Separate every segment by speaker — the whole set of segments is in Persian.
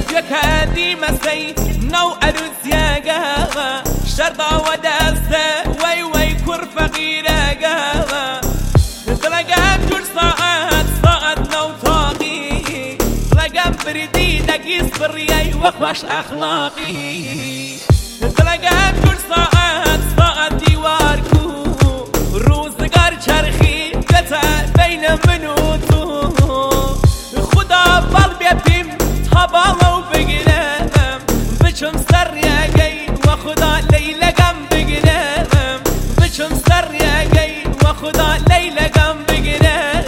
Speaker 1: يكادي مسي نو أروز يا قهوة شرطة ودسة وي وي كر فقيرة قهوة تلقى كل ساعات نو طاقي تلقى بردي دقيس برياي وخوش أخلاقي تلقى كل ساعات ديواركو روزقار چرخی بتا بین من و تو خدا بال بیپیم تا بالو بگیرم بچم سر یگین و خدا لیلگم بگیرم بچم سر یگین و خدا لیلگم بگیرم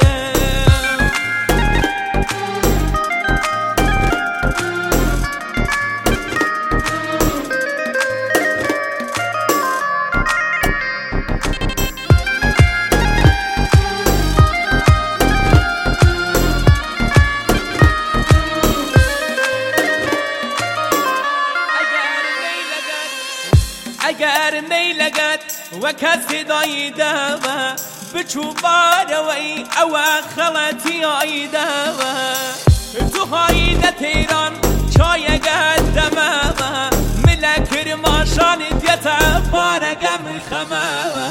Speaker 1: اگر نیلگت و کسی دایدم بچوباروی او خلطی آیدم تو هایده تیران چای قدمم ملکر ماشان دیتا بارگم خمم